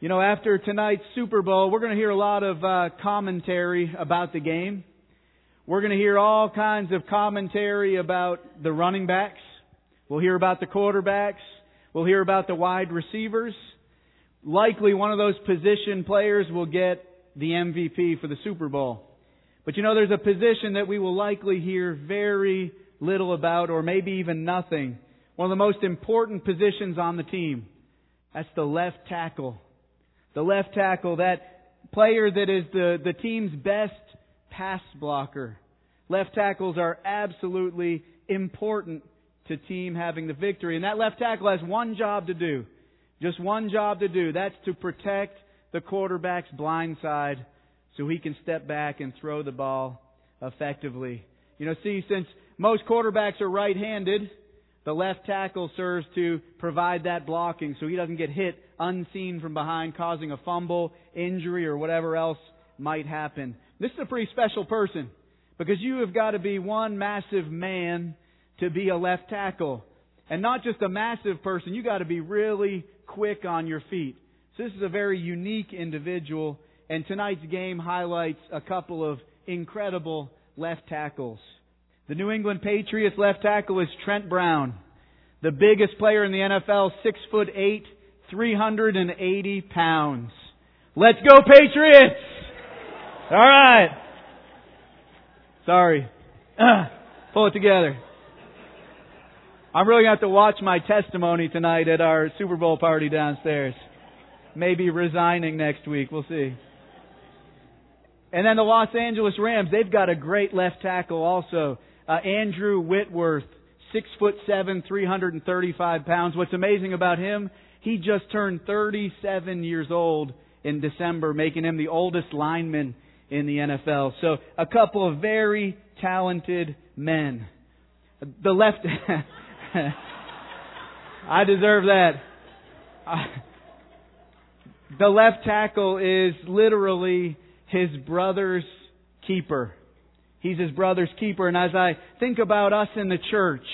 You know, after tonight's Super Bowl, we're going to hear a lot of commentary about the game. We're going to hear all kinds of commentary about the running backs. We'll hear about the quarterbacks. We'll hear about the wide receivers. Likely one of those position players will get the MVP for the Super Bowl. But you know, there's a position that we will likely hear very little about, or maybe even nothing. One of the most important positions on the team. That's the left tackle. The left tackle, that player that is the team's best pass blocker. Left tackles are absolutely important to team having the victory. And that left tackle has one job to do. Just one job to do. That's to protect the quarterback's blind side so he can step back and throw the ball effectively. You know, see, since most quarterbacks are right-handed, the left tackle serves to provide that blocking so he doesn't get hit unseen from behind, causing a fumble, injury, or whatever else might happen. This is a pretty special person because you have got to be one massive man to be a left tackle. And not just a massive person, you got to be really quick on your feet. So this is a very unique individual, and tonight's game highlights a couple of incredible left tackles. The New England Patriots left tackle is Trent Brown, the biggest player in the NFL, 6'8", 380 pounds. Let's go Patriots! All right. Sorry. Pull it together. I'm really going to have to watch my testimony tonight at our Super Bowl party downstairs. Maybe resigning next week. We'll see. And then the Los Angeles Rams, they've got a great left tackle also. Andrew Whitworth, 6'7", 335 pounds. What's amazing about him, he just turned 37 years old in December, making him the oldest lineman in the NFL. So a couple of very talented men. The left... I deserve that. The left tackle is literally his brother's keeper. He's his brother's keeper. And as I think about us in the church,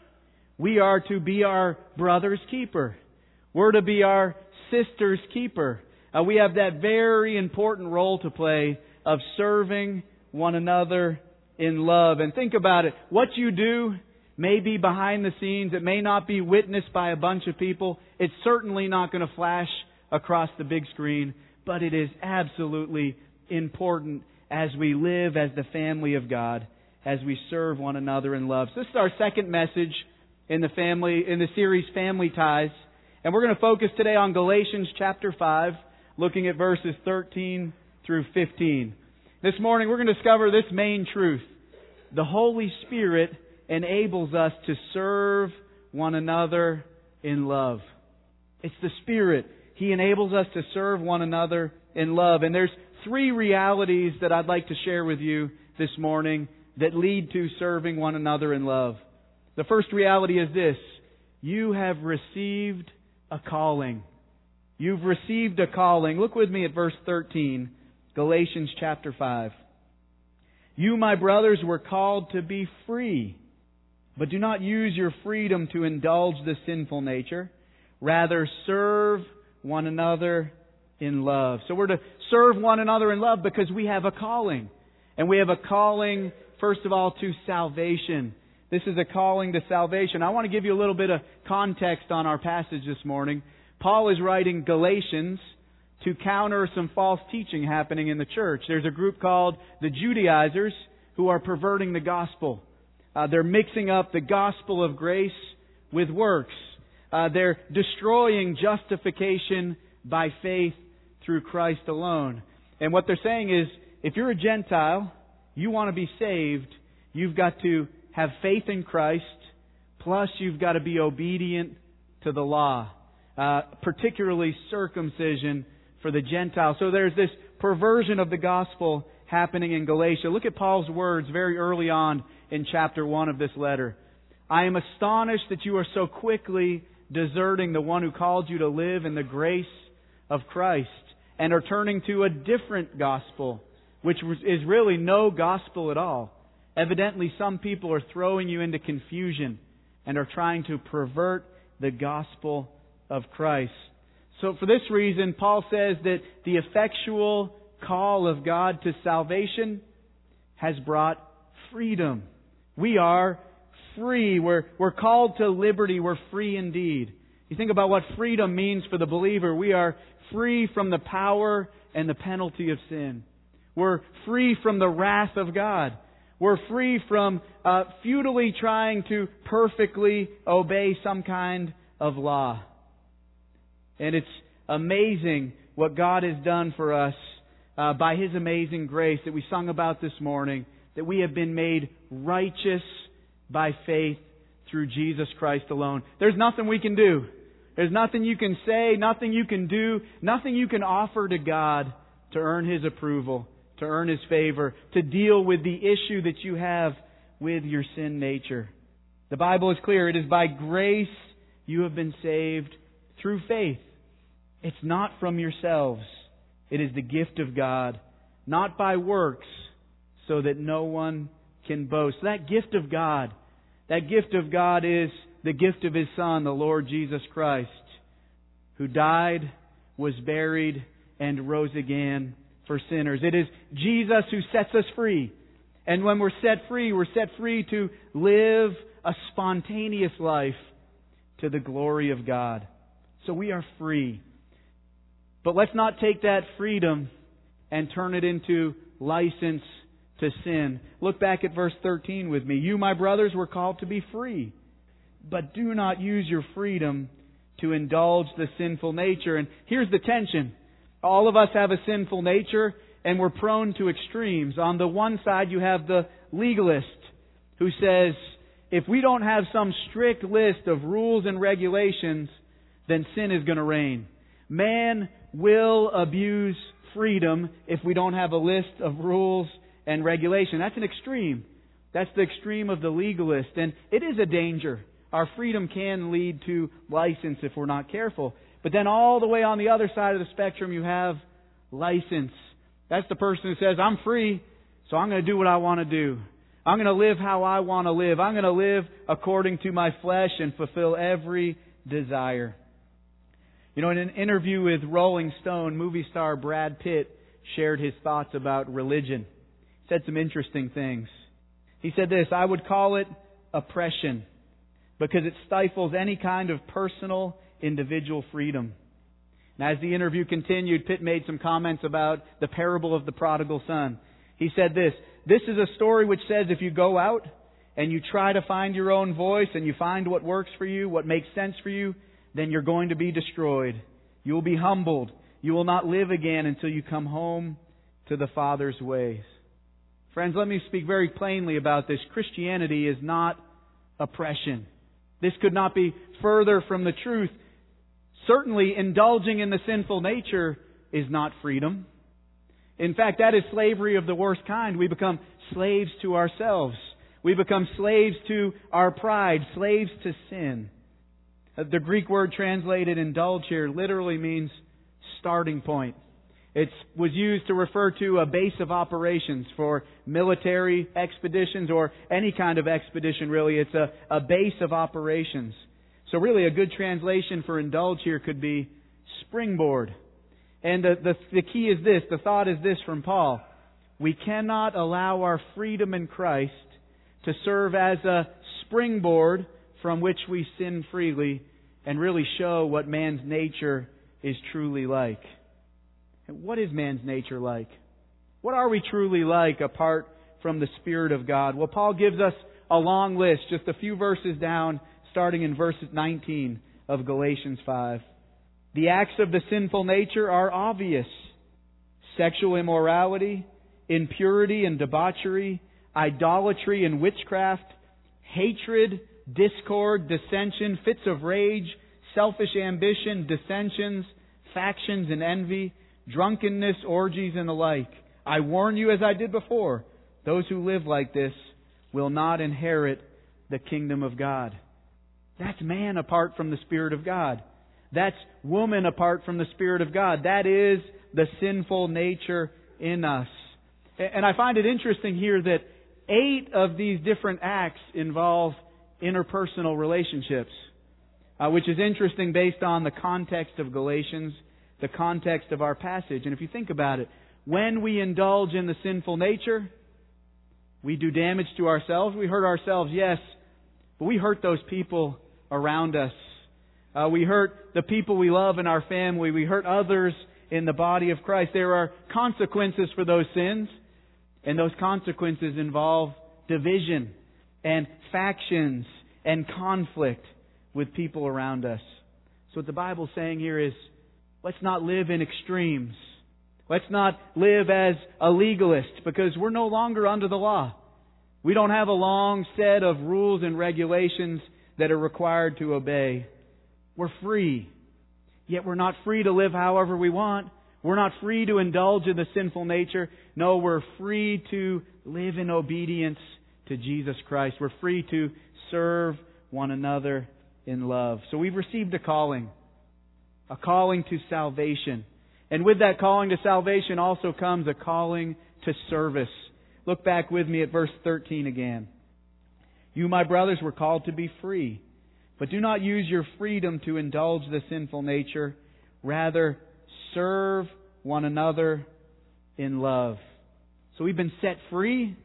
we are to be our brother's keeper. We're to be our sister's keeper. We have that very important role to play of serving one another in love. And think about it. What you do may be behind the scenes. It may not be witnessed by a bunch of people. It's certainly not going to flash across the big screen. But it is absolutely important as we live as the family of God, as we serve one another in love. So this is our second message in the series Family Ties. And we're going to focus today on Galatians chapter 5, looking at verses 13 through 15. This morning we're going to discover this main truth. The Holy Spirit enables us to serve one another in love. It's the Spirit. He enables us to serve one another in love. And there's three realities that I'd like to share with you this morning that lead to serving one another in love. The first reality is this: you have received a calling. You've received a calling. Look with me at verse 13, Galatians chapter 5. You, my brothers, were called to be free, but do not use your freedom to indulge the sinful nature. Rather, serve one another in love. So we're to serve one another in love because we have a calling. And we have a calling, first of all, to salvation. This is a calling to salvation. I want to give you a little bit of context on our passage this morning. Paul is writing Galatians to counter some false teaching happening in the church. There's a group called the Judaizers who are perverting the gospel. They're mixing up the gospel of grace with works. They're destroying justification by faith through Christ alone. And what they're saying is, if you're a Gentile, you want to be saved, you've got to have faith in Christ, plus you've got to be obedient to the law, particularly circumcision for the Gentile. So there's this perversion of the gospel happening in Galatia. Look at Paul's words very early on in chapter 1 of this letter. I am astonished that you are so quickly deserting the one who called you to live in the grace of Christ and are turning to a different gospel, which is really no gospel at all. Evidently, some people are throwing you into confusion and are trying to pervert the gospel of Christ. So for this reason, Paul says that the effectual call of God to salvation has brought freedom. We are free. We're called to liberty. We're free indeed. You think about what freedom means for the believer. We are free from the power and the penalty of sin. We're free from the wrath of God. We're free from futilely trying to perfectly obey some kind of law. And it's amazing what God has done for us by His amazing grace that we sung about this morning, that we have been made righteous by faith through Jesus Christ alone. There's nothing we can do. There's nothing you can say, nothing you can do, nothing you can offer to God to earn His approval, to earn His favor, to deal with the issue that you have with your sin nature. The Bible is clear. It is by grace you have been saved through faith. It's not from yourselves. It is the gift of God, not by works, so that no one can boast. That gift of God is the gift of His Son, the Lord Jesus Christ, who died, was buried, and rose again for sinners. It is Jesus who sets us free. And when we're set free to live a spontaneous life to the glory of God. So we are free. But let's not take that freedom and turn it into license to sin. Look back at verse 13 with me. You, my brothers, were called to be free, but do not use your freedom to indulge the sinful nature. And here's the tension. All of us have a sinful nature, and we're prone to extremes. On the one side, you have the legalist who says, if we don't have some strict list of rules and regulations, then sin is going to reign. Man will abuse freedom if we don't have a list of rules and regulation. That's an extreme. That's the extreme of the legalist. And it is a danger. Our freedom can lead to license if we're not careful. But then all the way on the other side of the spectrum, you have license. That's the person who says, I'm free, so I'm going to do what I want to do. I'm going to live how I want to live. I'm going to live according to my flesh and fulfill every desire. You know, in an interview with Rolling Stone, movie star Brad Pitt shared his thoughts about religion. He said some interesting things. He said this, I would call it oppression because it stifles any kind of personal, individual freedom. And as the interview continued, Pitt made some comments about the parable of the prodigal son. He said this is a story which says if you go out and you try to find your own voice and you find what works for you, what makes sense for you, then you're going to be destroyed. You will be humbled. You will not live again until you come home to the Father's ways. Friends, let me speak very plainly about this. Christianity is not oppression. This could not be further from the truth. Certainly, indulging in the sinful nature is not freedom. In fact, that is slavery of the worst kind. We become slaves to ourselves. We become slaves to our pride, slaves to sin. The Greek word translated indulge here literally means starting point. It was used to refer to a base of operations for military expeditions or any kind of expedition, really. It's a base of operations. So really a good translation for indulge here could be springboard. And the key is this, the thought is this from Paul. We cannot allow our freedom in Christ to serve as a springboard from which we sin freely and really show what man's nature is truly like. What is man's nature like? What are we truly like apart from the Spirit of God? Well, Paul gives us a long list, just a few verses down, starting in verse 19 of Galatians 5. The acts of the sinful nature are obvious. Sexual immorality, impurity and debauchery, idolatry and witchcraft, hatred, discord, dissension, fits of rage, selfish ambition, dissensions, factions and envy, drunkenness, orgies, and the like. I warn you, as I did before, those who live like this will not inherit the kingdom of God. That's man apart from the Spirit of God. That's woman apart from the Spirit of God. That is the sinful nature in us. And I find it interesting here that 8 of these different acts involve interpersonal relationships. which is interesting based on the context of Galatians, the context of our passage. And if you think about it, when we indulge in the sinful nature, we do damage to ourselves. We hurt ourselves, yes, but we hurt those people around us. We hurt the people we love in our family. We hurt others in the body of Christ. There are consequences for those sins, and those consequences involve division and factions and conflict with people around us. So what the Bible's saying here is, let's not live in extremes. Let's not live as a legalist, because we're no longer under the law. We don't have a long set of rules and regulations that are required to obey. We're free. Yet we're not free to live however we want. We're not free to indulge in the sinful nature. No, we're free to live in obedience to Jesus Christ. We're free to serve one another in love. So we've received a calling to salvation. And with that calling to salvation also comes a calling to service. Look back with me at verse 13 again. You, my brothers, were called to be free, but do not use your freedom to indulge the sinful nature. Rather, serve one another in love. So we've been set free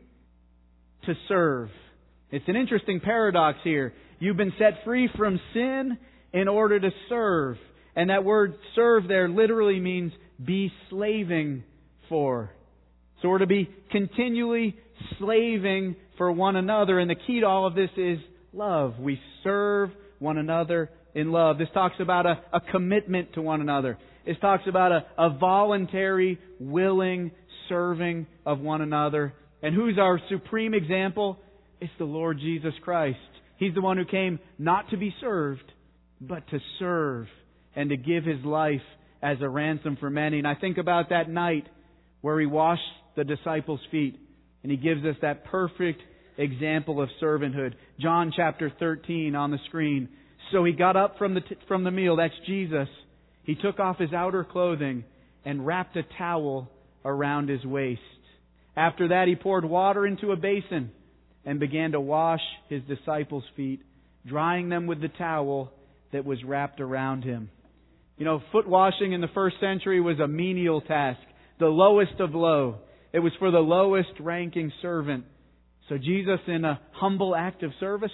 to serve. It's an interesting paradox here. You've been set free from sin in order to serve. And that word serve there literally means be slaving for. So we're to be continually slaving for one another. And the key to all of this is love. We serve one another in love. This talks about a commitment to one another. This talks about a voluntary, willing serving of one another. And who's our supreme example? It's the Lord Jesus Christ. He's the one who came not to be served, but to serve and to give His life as a ransom for many. And I think about that night where He washed the disciples' feet, and He gives us that perfect example of servanthood. John chapter 13 on the screen. So He got up from the meal, that's Jesus. He took off His outer clothing and wrapped a towel around His waist. After that, He poured water into a basin and began to wash His disciples' feet, drying them with the towel that was wrapped around Him. You know, foot washing in the first century was a menial task, the lowest of low. It was for the lowest ranking servant. So Jesus, in a humble act of service,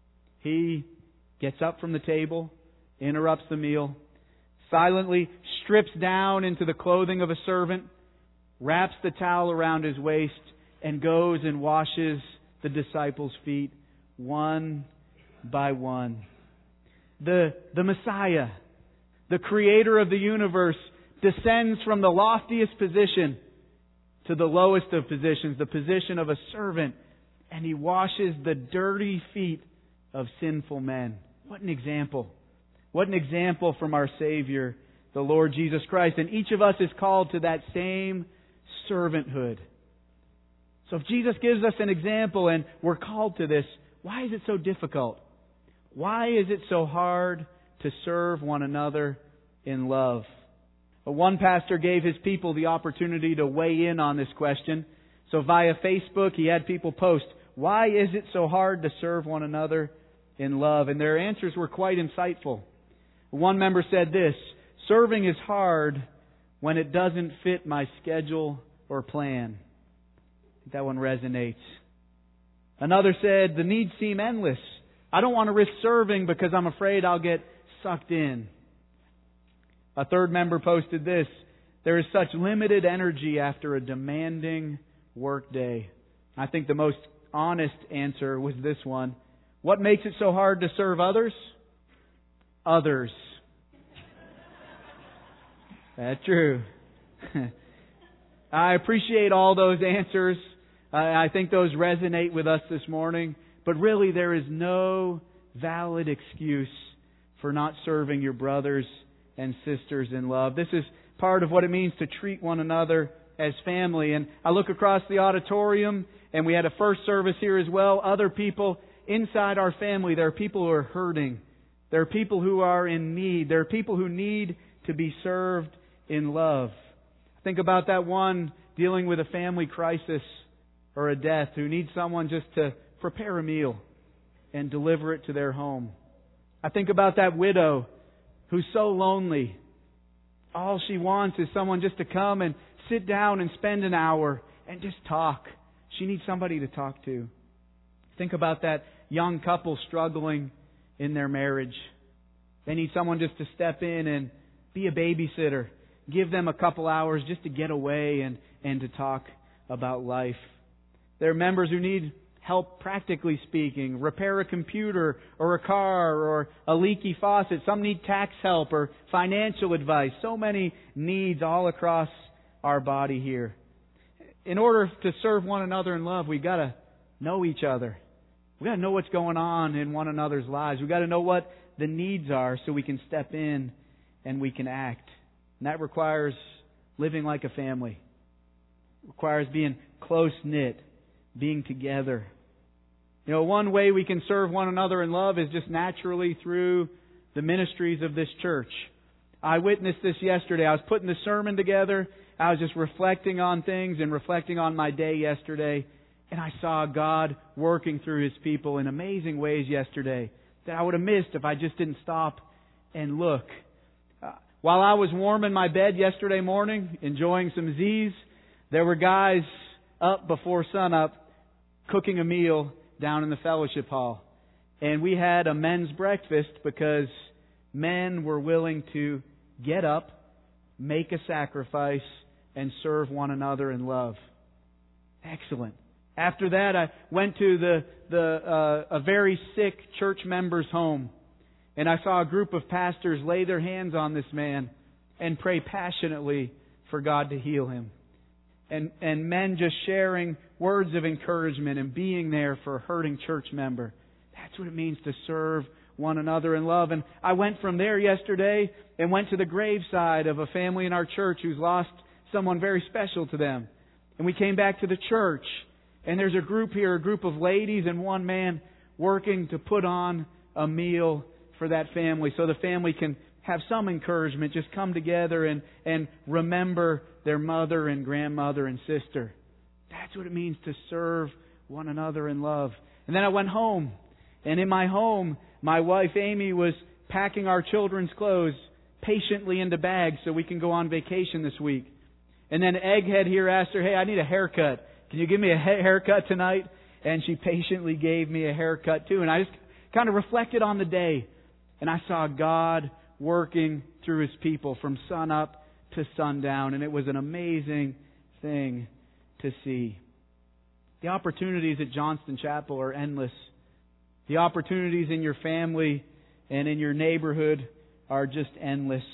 He gets up from the table, interrupts the meal, silently strips down into the clothing of a servant, wraps the towel around His waist, and goes and washes the disciples' feet one by one. The Messiah, the Creator of the universe, descends from the loftiest position to the lowest of positions, the position of a servant, and He washes the dirty feet of sinful men. What an example. What an example from our Savior, the Lord Jesus Christ. And each of us is called to that same servanthood. So if Jesus gives us an example and we're called to this, why is it so difficult? Why is it so hard to serve one another in love? One pastor gave his people the opportunity to weigh in on this question. So via Facebook, he had people post, why is it so hard to serve one another in love? And their answers were quite insightful. One member said this, serving is hard when it doesn't fit my schedule or plan. I think that one resonates. Another said, the needs seem endless. I don't want to risk serving because I'm afraid I'll get sucked in. A third member posted this, there is such limited energy after a demanding work day. I think the most honest answer was this one. What makes it so hard to serve others? Others. That's true. I appreciate all those answers. I think those resonate with us this morning. But really, there is no valid excuse for not serving your brothers and sisters in love. This is part of what it means to treat one another as family. And I look across the auditorium, and we had a first service here as well. Other people inside our family, there are people who are hurting. There are people who are in need. There are people who need to be served in love. Think about that one dealing with a family crisis or a death who needs someone just to prepare a meal and deliver it to their home. I think about that widow who's so lonely. All she wants is someone just to come and sit down and spend an hour and just talk. She needs somebody to talk to. Think about that young couple struggling in their marriage. They need someone just to step in and be a babysitter. Give them a couple hours just to get away and to talk about life. There are members who need help, practically speaking, repair a computer or a car or a leaky faucet. Some need tax help or financial advice. So many needs all across our body here. In order to serve one another in love, we've got to know each other. We've got to know what's going on in one another's lives. We've got to know what the needs are so we can step in and we can act. And that requires living like a family. It requires being close-knit, being together. One way we can serve one another in love is just naturally through the ministries of this church. I witnessed this yesterday. I was putting the sermon together. I was just reflecting on things and reflecting on my day yesterday. And I saw God working through His people in amazing ways yesterday that I would have missed if I just didn't stop and look. While I was warm in my bed yesterday morning, enjoying some Z's, there were guys up before sunup cooking a meal down in the fellowship hall. And we had a men's breakfast because men were willing to get up, make a sacrifice, and serve one another in love. Excellent. After that, I went to a very sick church member's home, and I saw a group of pastors lay their hands on this man and pray passionately for God to heal him. And men just sharing words of encouragement and being there for a hurting church member. That's what it means to serve one another in love. And I went from there yesterday and went to the graveside of a family in our church who's lost someone very special to them. And we came back to the church, and there's a group here, a group of ladies and one man working to put on a meal for that family so the family can have some encouragement, just come together and remember their mother and grandmother and sister. That's what it means to serve one another in love. And then I went home, and in my home, my wife Amy was packing our children's clothes patiently into bags so we can go on vacation this week. And then Egghead here asked her, "Hey, I need a haircut. Can you give me a haircut tonight?" And she patiently gave me a haircut too. And I just kind of reflected on the day, and I saw God working through His people from sun up to sundown, and it was an amazing thing to see. The opportunities at Johnston Chapel are endless. The opportunities in your family and in your neighborhood are just endless.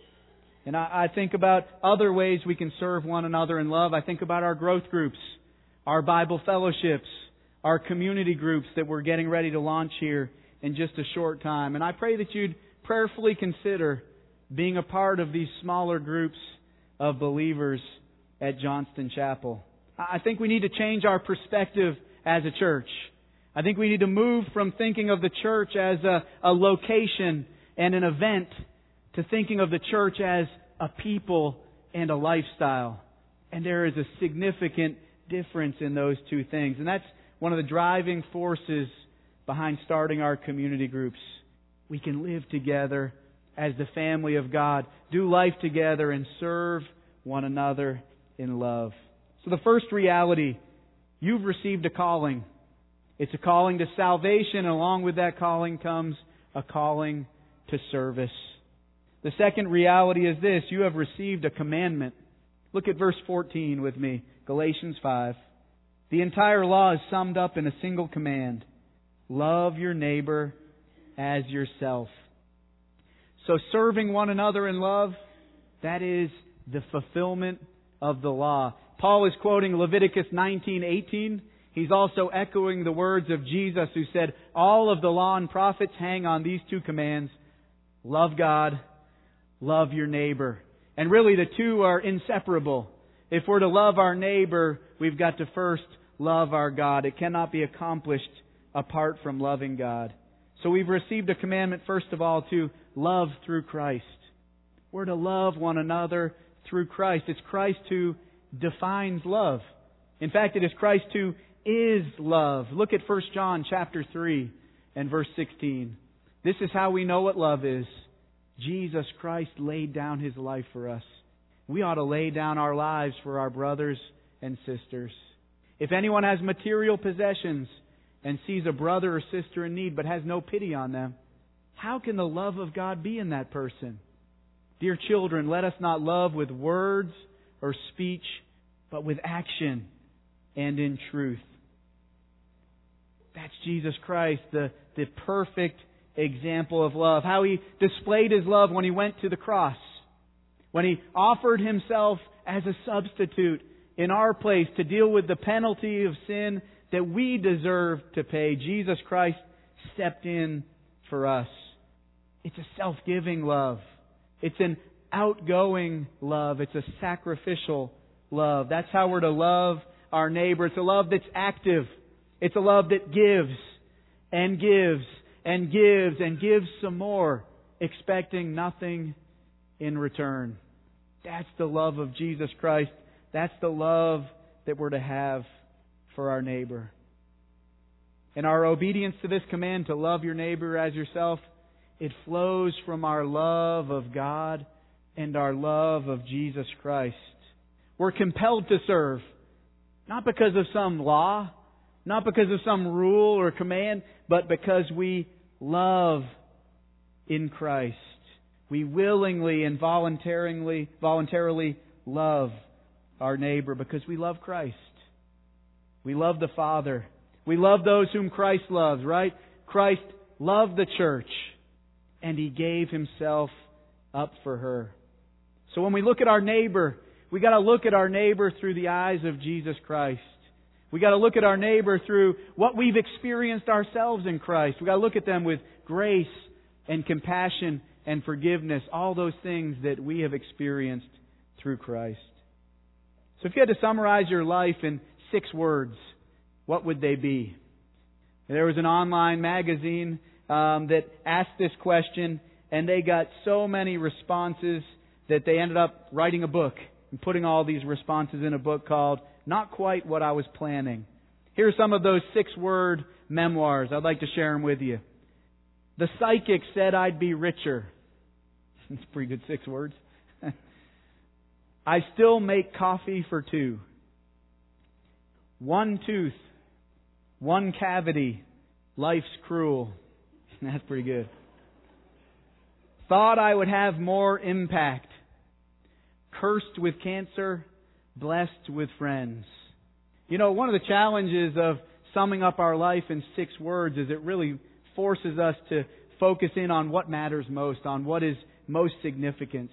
And I think about other ways we can serve one another in love. I think about our growth groups, our Bible fellowships, our community groups that we're getting ready to launch here in just a short time. And I pray that you'd prayerfully consider being a part of these smaller groups of believers at Johnston Chapel. I think we need to change our perspective as a church. I think we need to move from thinking of the church as a location and an event to thinking of the church as a people and a lifestyle. And there is a significant difference in those two things. And that's one of the driving forces behind starting our community groups. We can live together as the family of God, do life together, and serve one another in love. So the first reality, you've received a calling. It's a calling to salvation, and along with that calling comes a calling to service. The second reality is this: you have received a commandment. Look at verse 14 with me, Galatians 5. The entire law is summed up in a single command: love your neighbor as yourself. So serving one another in love, that is the fulfillment of the law. Paul is quoting Leviticus 19:18. He's also echoing the words of Jesus, who said, all of the law and prophets hang on these two commands: love God, love your neighbor. And really the two are inseparable. If we're to love our neighbor, we've got to first love our God. It cannot be accomplished apart from loving God. So we've received a commandment, first of all, to love through Christ. We're to love one another through Christ. It's Christ who defines love. In fact, it is Christ who is love. Look at 1 John chapter 3 and verse 16. This is how we know what love is. Jesus Christ laid down His life for us. We ought to lay down our lives for our brothers and sisters. If anyone has material possessions and sees a brother or sister in need but has no pity on them, how can the love of God be in that person? Dear children, let us not love with words or speech, but with action and in truth. That's Jesus Christ, the perfect example of love. How He displayed His love when He went to the cross. When He offered Himself as a substitute in our place to deal with the penalty of sin that we deserve to pay. Jesus Christ stepped in for us. It's a self-giving love. It's an outgoing love. It's a sacrificial love. That's how we're to love our neighbor. It's a love that's active. It's a love that gives and gives and gives and gives some more, expecting nothing in return. That's the love of Jesus Christ. That's the love that we're to have for our neighbor. And our obedience to this command to love your neighbor as yourself, it flows from our love of God and our love of Jesus Christ. We're compelled to serve, not because of some law, not because of some rule or command, but because we love in Christ. We willingly and voluntarily love our neighbor because we love Christ. We love the Father. We love those whom Christ loves, right? Christ loved the church, and He gave Himself up for her. So when we look at our neighbor, we got to look at our neighbor through the eyes of Jesus Christ. We got to look at our neighbor through what we've experienced ourselves in Christ. We got to look at them with grace and compassion and forgiveness, all those things that we have experienced through Christ. So if you had to summarize your life in 6 words, what would they be? There was an online magazine that asked this question, and they got so many responses that they ended up writing a book and putting all these responses in a book called Not Quite What I Was Planning. Here are some of those 6-word memoirs. I'd like to share them with you. The psychic said I'd be richer. That's pretty good 6 words. I still make coffee for 2. 1 tooth, 1 cavity, life's cruel. That's pretty good. Thought I would have more impact. Cursed with cancer, blessed with friends. You know, one of the challenges of summing up our life in 6 words is it really forces us to focus in on what matters most, on what is most significant.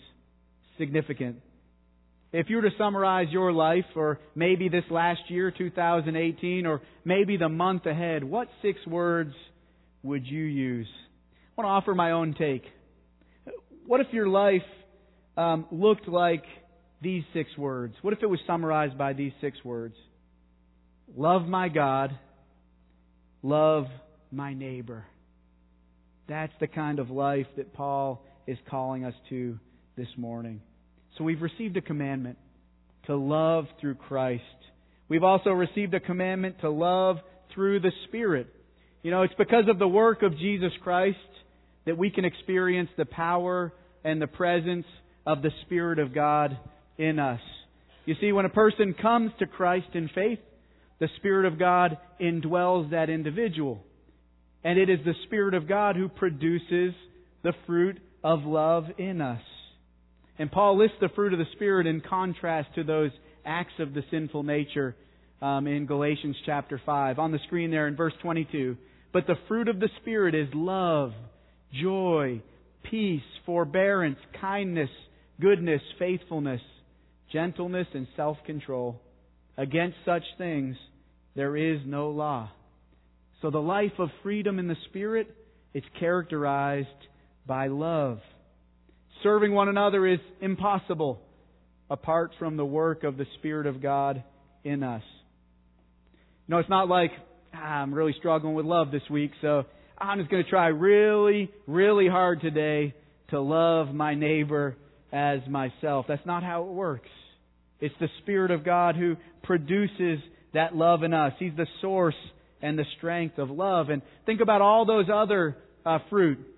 If you were to summarize your life, or maybe this last year, 2018, or maybe the month ahead, what 6 words would you use? I want to offer my own take. What if your life looked like these 6 words? What if it was summarized by these 6 words? Love my God, love my neighbor. That's the kind of life that Paul is calling us to this morning. So we've received a commandment to love through Christ. We've also received a commandment to love through the Spirit. You know, it's because of the work of Jesus Christ that we can experience the power and the presence of the Spirit of God in us. You see, when a person comes to Christ in faith, the Spirit of God indwells that individual. And it is the Spirit of God who produces the fruit of love in us. And Paul lists the fruit of the Spirit in contrast to those acts of the sinful nature in Galatians chapter 5. On the screen there in verse 22. But the fruit of the Spirit is love, joy, peace, forbearance, kindness, goodness, faithfulness, gentleness, and self-control. Against such things there is no law. So the life of freedom in the Spirit, it's characterized by love. Serving one another is impossible apart from the work of the Spirit of God in us. No, it's not like, I'm really struggling with love this week, so I'm just going to try really, really hard today to love my neighbor as myself. That's not how it works. It's the Spirit of God who produces that love in us. He's the source and the strength of love. And think about all those other fruit.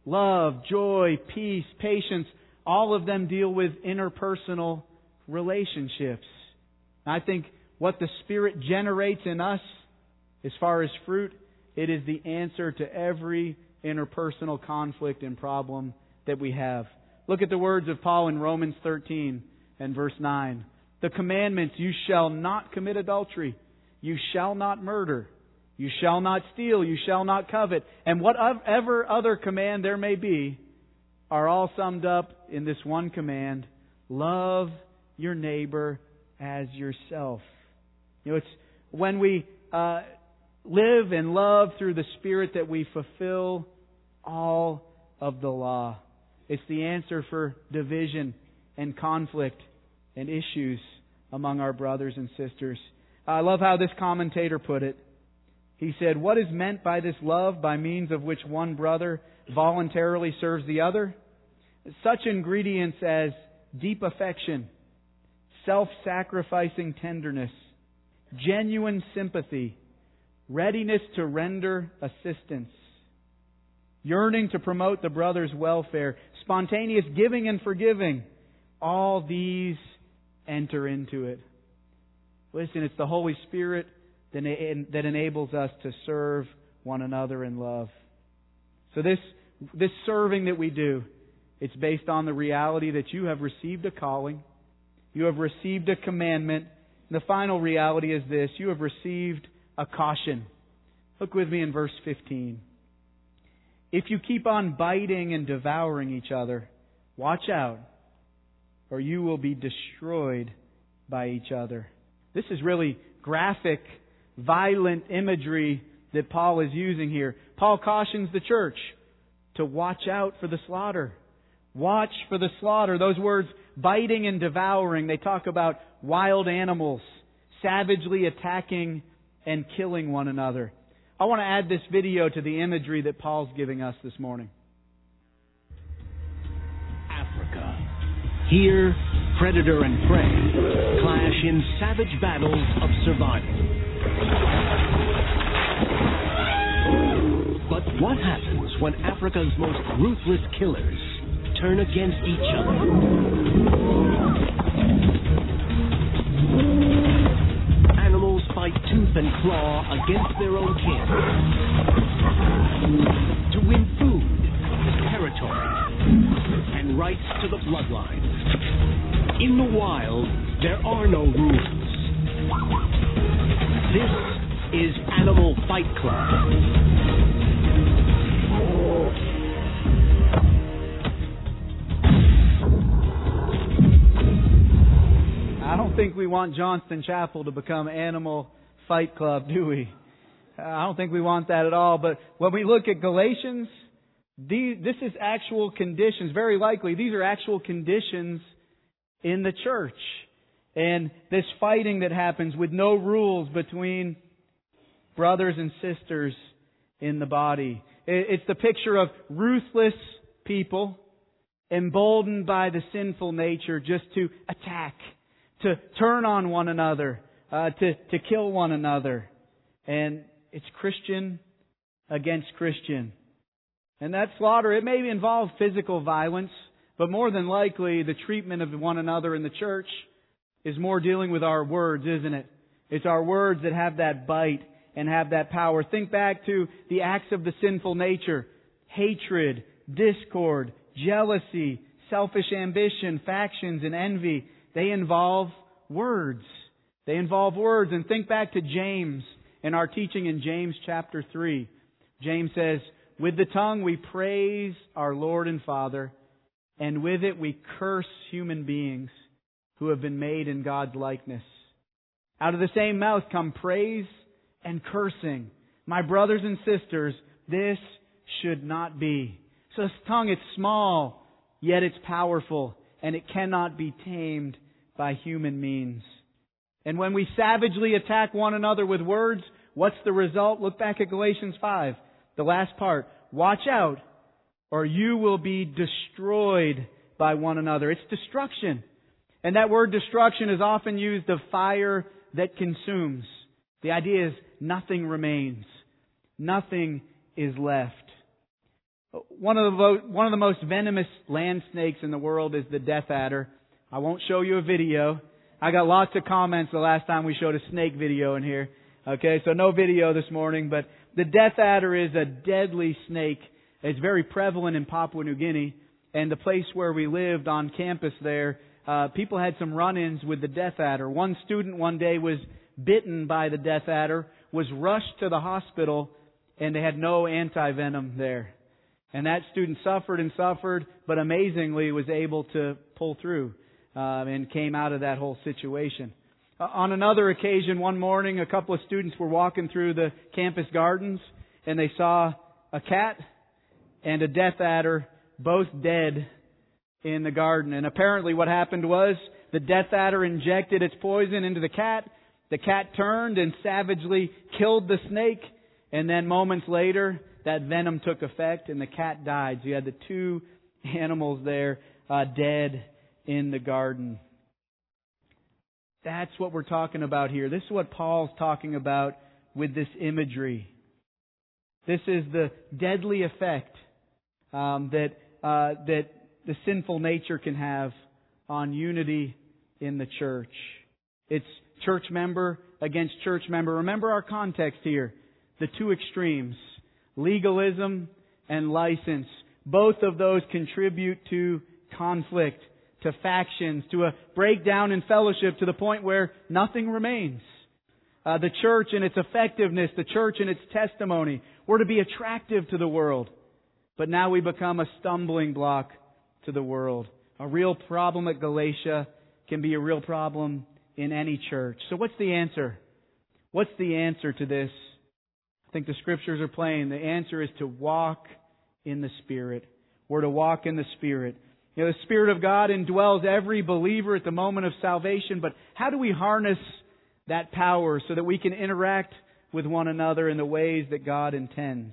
love, joy, peace, patience, all of them deal with interpersonal relationships. I think what the Spirit generates in us as far as fruit, it is the answer to every interpersonal conflict and problem that we have. Look at the words of Paul in Romans 13 and verse 9. The commandments, you shall not commit adultery, you shall not murder, you shall not steal, you shall not covet, and whatever other command there may be, are all summed up in this one command: love your neighbor as yourself. It's when we live and love through the Spirit that we fulfill all of the law. It's the answer for division and conflict and issues among our brothers and sisters. I love how this commentator put it. He said, what is meant by this love by means of which one brother voluntarily serves the other? Such ingredients as deep affection, self-sacrificing tenderness, genuine sympathy, readiness to render assistance, yearning to promote the brother's welfare, spontaneous giving and forgiving. All these enter into it. Listen, it's the Holy Spirit that enables us to serve one another in love. So this serving that we do, it's based on the reality that you have received a calling, you have received a commandment, and the final reality is this: you have received a caution. Look with me in verse 15. If you keep on biting and devouring each other, watch out, or you will be destroyed by each other. This is really graphic, violent imagery that Paul is using here. Paul cautions the church to watch out for the slaughter. Watch for the slaughter. Those words, biting and devouring, they talk about wild animals savagely attacking and killing one another. I want to add this video to the imagery that Paul's giving us this morning. Africa. Here, predator and prey clash in savage battles of survival. But what happens when Africa's most ruthless killers turn against each other? Animals fight tooth and claw against their own kin to win food, territory, and rights to the bloodline. In the wild, there are no rules. This is Animal Fight Club. I don't think we want Johnston Chapel to become Animal Fight Club, do we? I don't think we want that at all. But when we look at Galatians, this is actual conditions. Very likely, these are actual conditions in the church. And this fighting that happens with no rules between brothers and sisters in the body. It's the picture of ruthless people emboldened by the sinful nature just to attack, to turn on one another, to kill one another. And it's Christian against Christian. And that slaughter, it may involve physical violence, but more than likely the treatment of one another in the church is more dealing with our words, isn't it? It's our words that have that bite and have that power. Think back to the acts of the sinful nature: hatred, discord, jealousy, selfish ambition, factions, and envy. They involve words. They involve words. And think back to James and our teaching in James chapter 3. James says, with the tongue we praise our Lord and Father, and with it we curse human beings who have been made in God's likeness. Out of the same mouth come praise and cursing. My brothers and sisters, this should not be. So this tongue, it's small, yet it's powerful, and it cannot be tamed by human means. And when we savagely attack one another with words, what's the result? Look back at Galatians 5, the last part. Watch out, or you will be destroyed by one another. It's destruction. And that word destruction is often used of fire that consumes. The idea is nothing remains. Nothing is left. One of the most venomous land snakes in the world is the death adder. I won't show you a video. I got lots of comments the last time we showed a snake video in here. Okay, so no video this morning, but the death adder is a deadly snake. It's very prevalent in Papua New Guinea, and the place where we lived on campus there, people had some run-ins with the death adder. One student one day was bitten by the death adder, was rushed to the hospital, and they had no anti-venom there. And that student suffered and suffered, but amazingly was able to pull through and came out of that whole situation. On another occasion, one morning, a couple of students were walking through the campus gardens, and they saw a cat and a death adder both dead in the garden. And apparently what happened was the death adder injected its poison into the cat. The cat turned and savagely killed the snake. And then moments later, that venom took effect and the cat died. So you had the two animals there dead in the garden. That's what we're talking about here. This is what Paul's talking about with this imagery. This is the deadly effect that the sinful nature can have on unity in the church. It's church member against church member. Remember our context here. The two extremes, legalism and license. Both of those contribute to conflict, to factions, to a breakdown in fellowship to the point where nothing remains. The church and its effectiveness, the church and its testimony were to be attractive to the world. But now we become a stumbling block to the world. A real problem at Galatia can be a real problem in any church. So what's the answer? What's the answer to this? I think the Scriptures are plain. The answer is to walk in the Spirit. We're to walk in the Spirit. You know, the Spirit of God indwells every believer at the moment of salvation, but how do we harness that power so that we can interact with one another in the ways that God intends?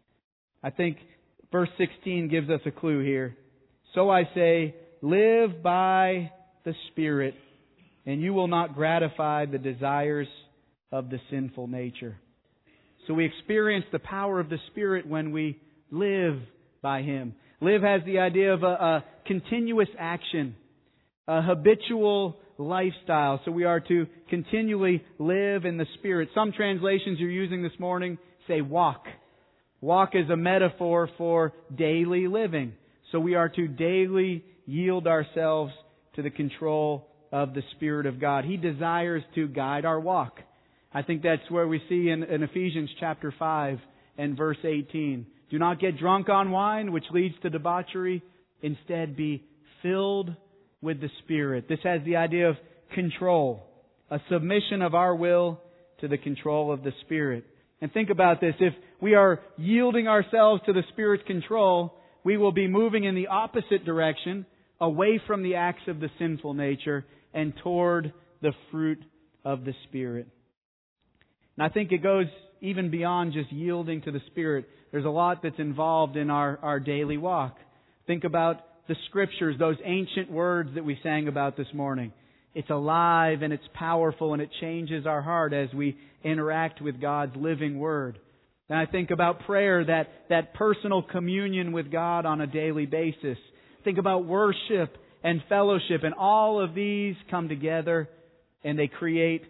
I think verse 16 gives us a clue here. So I say, live by the Spirit, and you will not gratify the desires of the sinful nature. So we experience the power of the Spirit when we live by Him. Live has the idea of a continuous action, a habitual lifestyle. So we are to continually live in the Spirit. Some translations you're using this morning say walk. Walk is a metaphor for daily living. So we are to daily yield ourselves to the control of the Spirit of God. He desires to guide our walk. I think that's where we see in Ephesians chapter 5 and verse 18. Do not get drunk on wine, which leads to debauchery. Instead, be filled with the Spirit. This has the idea of control, a submission of our will to the control of the Spirit. And think about this. If we are yielding ourselves to the Spirit's control, we will be moving in the opposite direction, away from the acts of the sinful nature and toward the fruit of the Spirit. And I think it goes even beyond just yielding to the Spirit. There's a lot that's involved in our daily walk. Think about the Scriptures, those ancient words that we sang about this morning. It's alive and it's powerful and it changes our heart as we interact with God's living Word. And I think about prayer, that personal communion with God on a daily basis. Think about worship and fellowship, and all of these come together and they create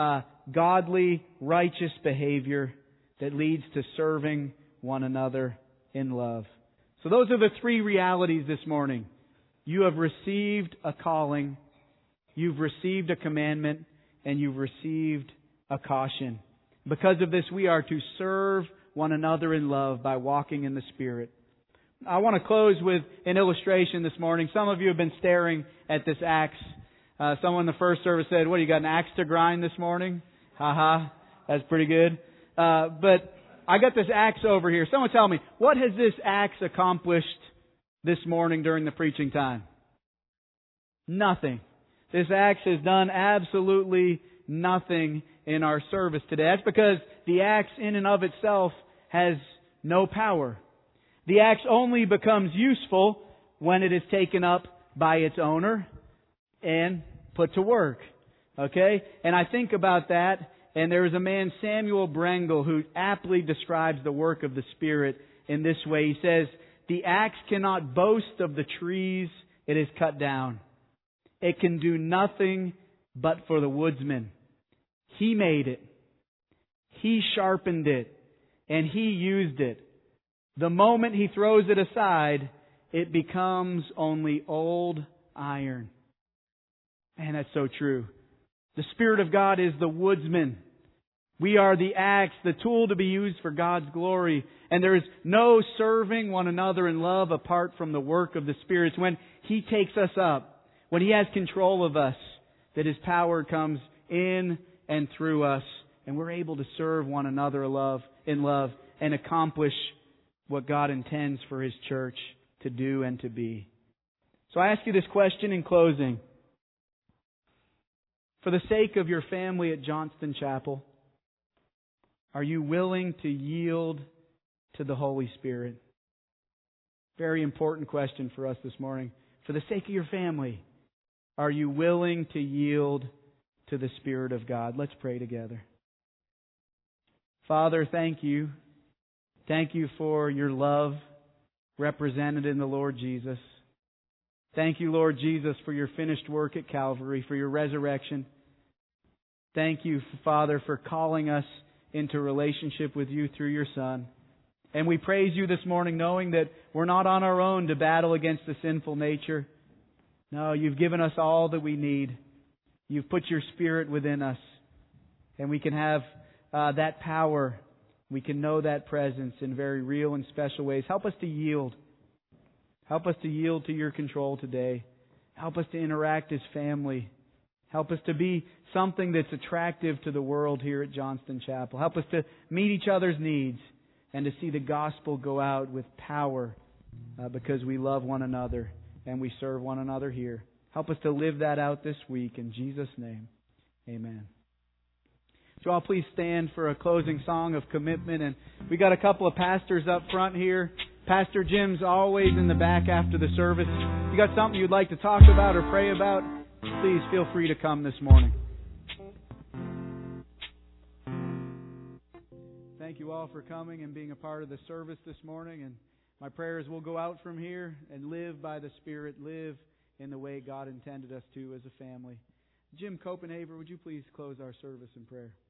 godly, righteous behavior that leads to serving one another in love. So those are the three realities this morning. You have received a calling, you've received a commandment, and you've received a caution. Because of this, we are to serve one another in love by walking in the Spirit. I want to close with an illustration this morning. Some of you have been staring at this axe. Someone in the first service said, what, you got an axe to grind this morning? Ha-ha. That's pretty good. But I got this axe over here. Someone tell me, what has this axe accomplished this morning during the preaching time? Nothing. This axe has done absolutely nothing in our service today. That's because the axe in and of itself has no power. The axe only becomes useful when it is taken up by its owner and put to work. Okay? And I think about that, and there is a man, Samuel Brengel, who aptly describes the work of the Spirit in this way. He says, the axe cannot boast of the trees it has cut down. It can do nothing but for the woodsman. He made it. He sharpened it. And He used it. The moment he throws it aside, it becomes only old iron. Man, that's so true. The Spirit of God is the woodsman. We are the axe, the tool to be used for God's glory. And there is no serving one another in love apart from the work of the Spirit. It's when He takes us up, when He has control of us, that His power comes in and through us. And we're able to serve one another in love and accomplish what God intends for His church to do and to be. So I ask you this question in closing. For the sake of your family at Johnston Chapel, are you willing to yield to the Holy Spirit? Very important question for us this morning. For the sake of your family, are you willing to yield to the Spirit of God? Let's pray together. Father, thank you. Thank you for your love represented in the Lord Jesus. Thank you, Lord Jesus, for your finished work at Calvary, for your resurrection. Thank you, Father, for calling us into relationship with you through your Son. And we praise you this morning knowing that we're not on our own to battle against the sinful nature. No, you've given us all that we need. You've put your Spirit within us. And we can have that power. We can know that presence in very real and special ways. Help us to yield. Help us to yield to your control today. Help us to interact as family. Help us to be something that's attractive to the world here at Johnston Chapel. Help us to meet each other's needs and to see the gospel go out with power because we love one another and we serve one another here. Help us to live that out this week. In Jesus' name, amen. So I'll please stand for a closing song of commitment. And we got a couple of pastors up front here. Pastor Jim's always in the back after the service. If you got something you'd like to talk about or pray about, please feel free to come this morning. Thank you all for coming and being a part of the service this morning. And my prayer is we'll go out from here and live by the Spirit, live in the way God intended us to as a family. Jim Copenhaver, would you please close our service in prayer?